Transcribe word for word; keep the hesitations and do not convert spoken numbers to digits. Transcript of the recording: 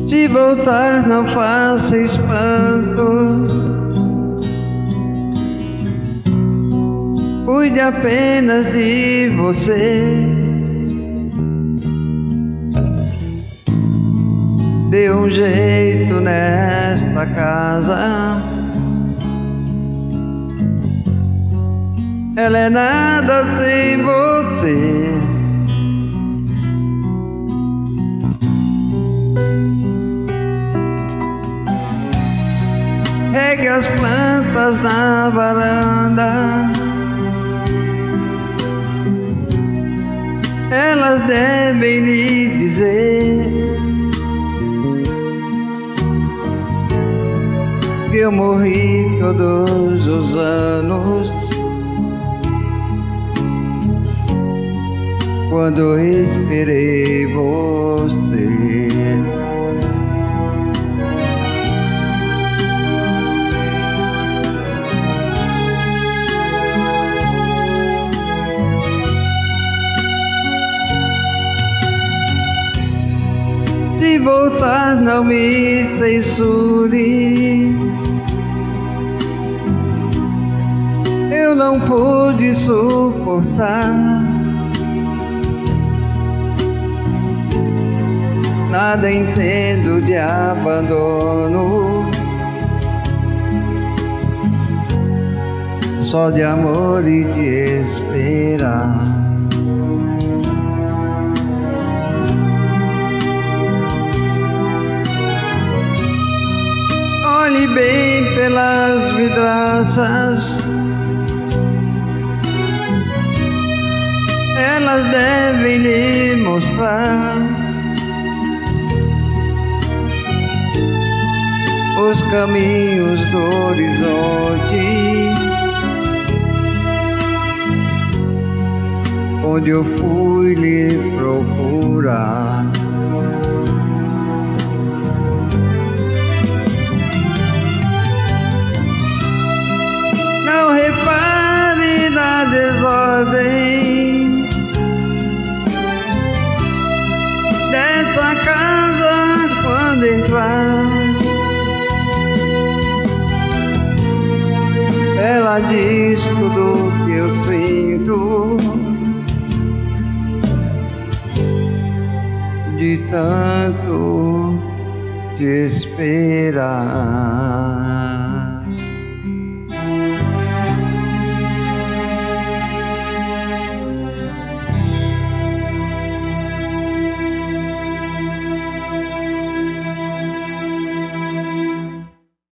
Se voltar, não faça espanto, cuide apenas de você. Dê um jeito nesta casa, ela é nada sem você. Regue as plantas na varanda, elas devem lhe dizer que eu morri todos os anos quando esperei você. Se voltar, não me censure, eu não pude suportar. Nada entendo de abandono, só de amor e de esperar. Olhe bem pelas vidraças, elas devem lhe mostrar os caminhos do horizonte, onde eu fui lhe procurar. Não repare na desordem dessa casa quando entrar. Ela diz tudo que eu sinto, de tanto te esperar.